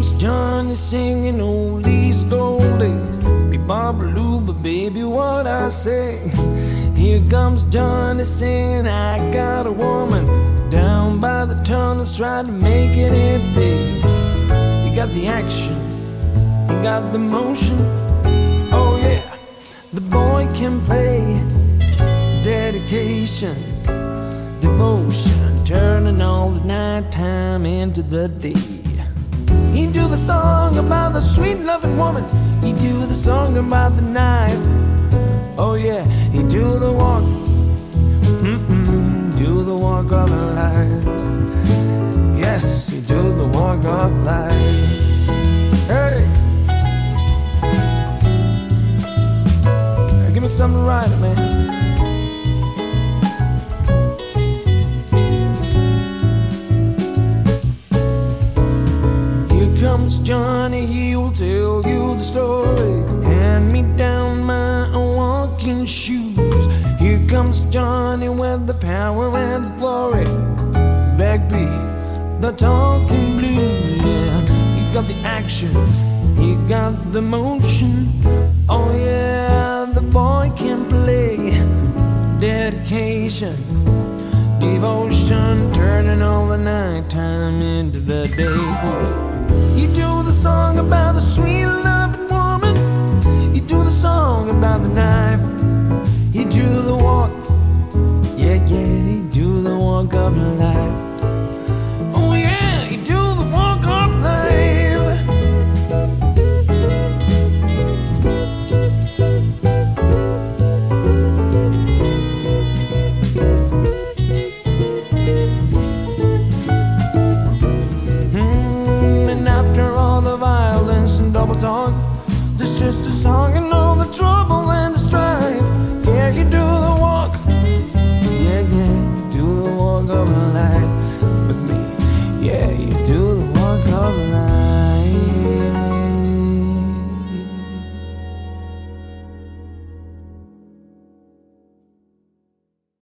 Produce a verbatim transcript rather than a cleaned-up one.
comes Johnny singing oldies goldies. Be Baba but baby, what I say. Here comes Johnny singing, I got a woman down by the tunnels trying to make it in big. You got the action, you got the motion. Oh yeah, the boy can play. Dedication, devotion, turning all the nighttime into the day. He do the song about the sweet loving woman. He do the song about the knife. Oh yeah, he do the walk, mm-mm, do the walk of life. Yes, he do the walk of life. Hey, give me something to write it, man. Comes Johnny, he will tell you the story. Hand me down my walking shoes. Here comes Johnny with the power and the glory. Backbeat, the talking blues. Yeah, he got the action, he got the motion. Oh yeah, the boy can play. Dedication, devotion, turning all the nighttime into the day. You do the song about the sweet loving woman. You do the song about the knife. You do the walk, yeah, yeah, you do the walk of life.